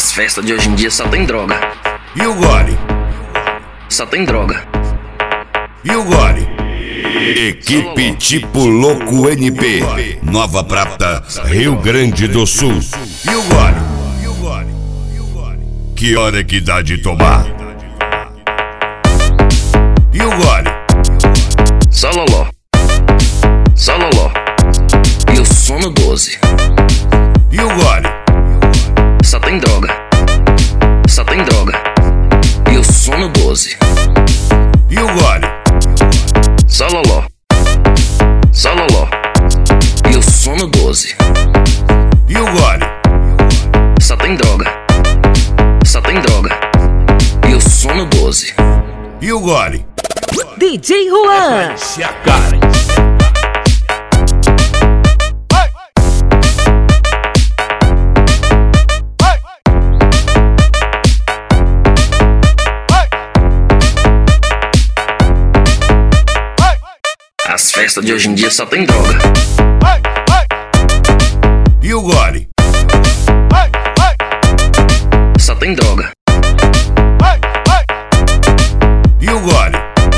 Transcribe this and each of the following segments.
As festas de hoje em dia só tem droga. E o gole? Só tem droga. E o gole? Equipe Tipo Louco NP, Nova Prata, Rio Grande do Sul. E o gole? E o gole? E o gole? Que hora que dá de tomar? E o gole? Só loló. Só loló. E o sono 12. E o gole? Só tem droga. Só tem droga. E o sono 12. E o gole? Só loló. Só loló. E o sono 12. E o gole? Só tem droga. Só tem droga. E o sono 12. E o gole? DJ Juan. Se a cara. As festas de hoje em dia só tem droga. E o gole? Só tem droga. E o gole?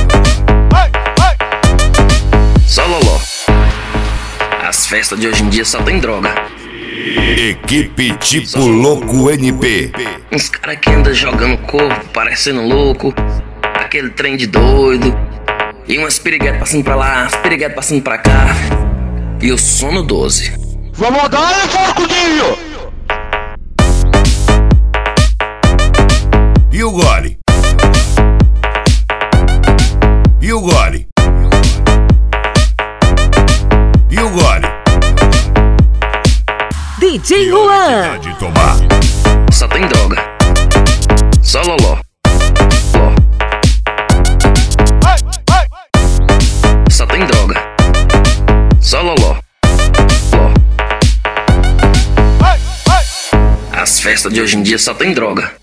Só loló. As festas de hoje em dia só tem droga. Equipe Tipo Louco NP. Uns caras que andam jogando corpo, parecendo louco. Aquele trem de doido. E umas piriguetas passando pra lá, umas piriguetas passando pra cá. E o sono 12. Vamos dar, porcudinho! E o gole? E o gole? E o gole? DJ Que hora que Juan. dá de tomar? Só tem droga. Só loló. Ló. Só tem droga. Só loló. Ló. As festas de hoje em dia só tem droga.